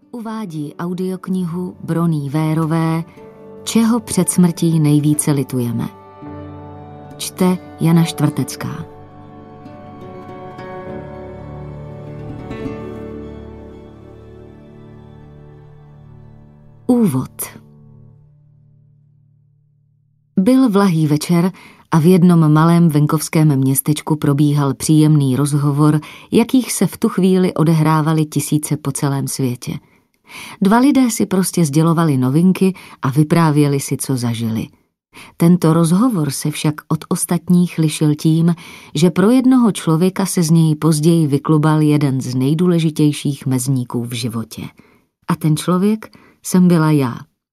Uvádí audioknihu Broní Vérové Čeho před smrtí nejvíce litujeme. Čte Jana Štvrtecká. Úvod. Byl vlahý večer a v jednom malém venkovském městečku probíhal příjemný rozhovor, jakých se v tu chvíli odehrávaly tisíce po celém světě. Dva lidé si prostě sdělovali novinky a vyprávěli si, co zažili. Tento rozhovor se však od ostatních lišil tím, že pro jednoho člověka se z něj později vyklubal jeden z nejdůležitějších mezníků v životě. A ten člověk jsem byla já.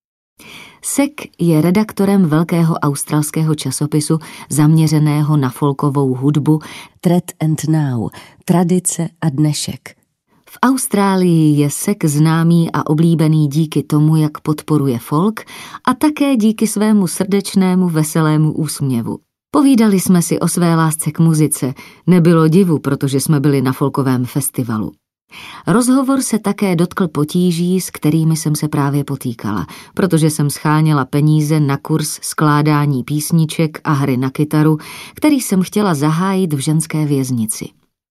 Sek je redaktorem velkého australského časopisu zaměřeného na folkovou hudbu Thread and Now, tradice a dnešek. V Austrálii je Sek známý a oblíbený díky tomu, jak podporuje folk a také díky svému srdečnému, veselému úsměvu. Povídali jsme si o své lásce k muzice, nebylo divu, protože jsme byli na folkovém festivalu. Rozhovor se také dotkl potíží, s kterými jsem se právě potýkala, protože jsem sháněla peníze na kurz skládání písniček a hry na kytaru, který jsem chtěla zahájit v ženské věznici.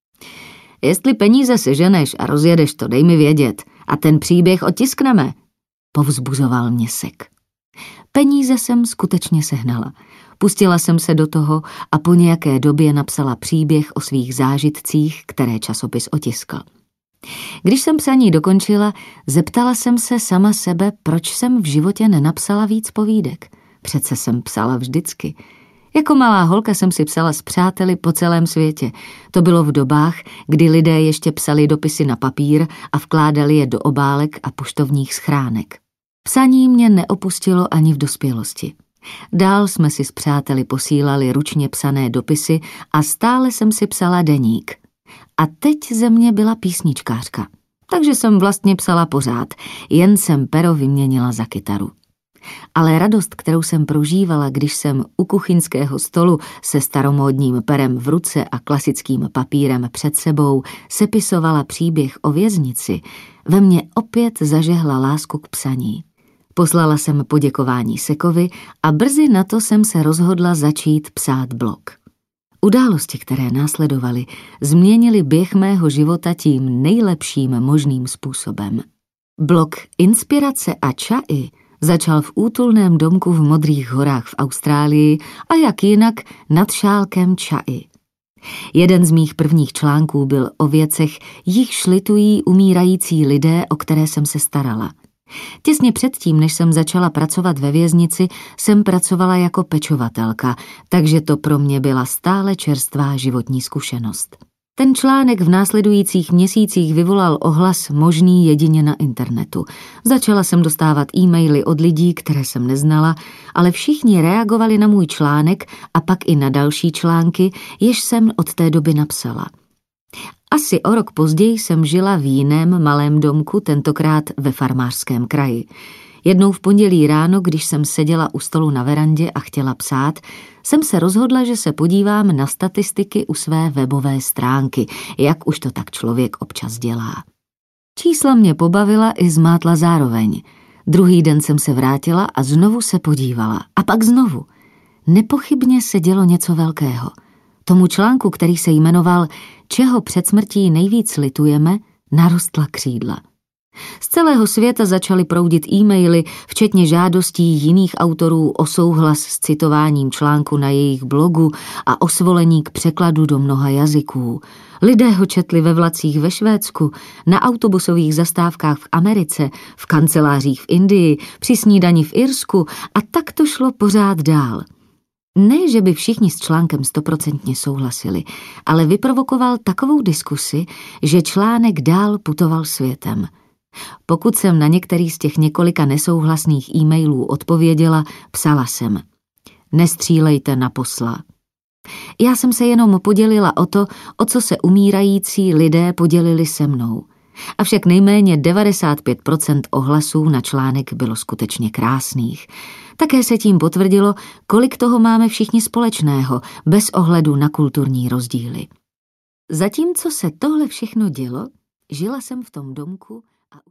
Jestli peníze seženeš a rozjedeš to, dej mi vědět a ten příběh otiskneme, povzbuzoval mě Sek. Peníze jsem skutečně sehnala. Pustila jsem se do toho a po nějaké době napsala příběh o svých zážitcích, které časopis otiskl. Když jsem psaní dokončila, zeptala jsem se sama sebe, proč jsem v životě nenapsala víc povídek. Přece jsem psala vždycky. Jako malá holka jsem si psala s přáteli po celém světě. To bylo v dobách, kdy lidé ještě psali dopisy na papír a vkládali je do obálek a poštovních schránek. Psaní mě neopustilo ani v dospělosti. Dál jsme si s přáteli posílali ručně psané dopisy a stále jsem si psala deník. A teď ze mě byla písničkářka. Takže jsem vlastně psala pořád, jen jsem pero vyměnila za kytaru. Ale radost, kterou jsem prožívala, když jsem u kuchyňského stolu se staromódním perem v ruce a klasickým papírem před sebou sepisovala příběh o věznici, ve mně opět zažehla lásku k psaní. Poslala jsem poděkování Sekovi a brzy na to jsem se rozhodla začít psát blog. Události, které následovaly, změnily běh mého života tím nejlepším možným způsobem. Blog Inspirace a čai začal v útulném domku v Modrých horách v Austrálii a jak jinak nad šálkem čai. Jeden z mých prvních článků byl o věcech, jichž litují umírající lidé, o které jsem se starala. Těsně předtím, než jsem začala pracovat ve věznici, jsem pracovala jako pečovatelka, takže to pro mě byla stále čerstvá životní zkušenost. Ten článek v následujících měsících vyvolal ohlas možný jedině na internetu. Začala jsem dostávat e-maily od lidí, které jsem neznala, ale všichni reagovali na můj článek a pak i na další články, jež jsem od té doby napsala. Asi o rok později jsem žila v jiném malém domku, tentokrát ve farmářském kraji. Jednou v pondělí ráno, když jsem seděla u stolu na verandě a chtěla psát, jsem se rozhodla, že se podívám na statistiky u své webové stránky, jak už to tak člověk občas dělá. Čísla mě pobavila i zmátla zároveň. Druhý den jsem se vrátila a znovu se podívala. A pak znovu. Nepochybně se dělo něco velkého. Tomu článku, který se jmenoval Čeho před smrtí nejvíc litujeme, narostla křídla. Z celého světa začaly proudit e-maily, včetně žádostí jiných autorů o souhlas s citováním článku na jejich blogu a o svolení k překladu do mnoha jazyků. Lidé ho četli ve vlacích ve Švédsku, na autobusových zastávkách v Americe, v kancelářích v Indii, při snídani v Irsku a tak to šlo pořád dál. Ne, že by všichni s článkem 100% souhlasili, ale vyprovokoval takovou diskusi, že článek dál putoval světem. Pokud jsem na některý z těch několika nesouhlasných e-mailů odpověděla, psala jsem: Nestřílejte na posla. Já jsem se jenom podělila o to, o co se umírající lidé podělili se mnou. Avšak nejméně 95% ohlasů na článek bylo skutečně krásných. Také se tím potvrdilo, kolik toho máme všichni společného, bez ohledu na kulturní rozdíly. Zatímco se tohle všechno dělo, žila jsem v tom domku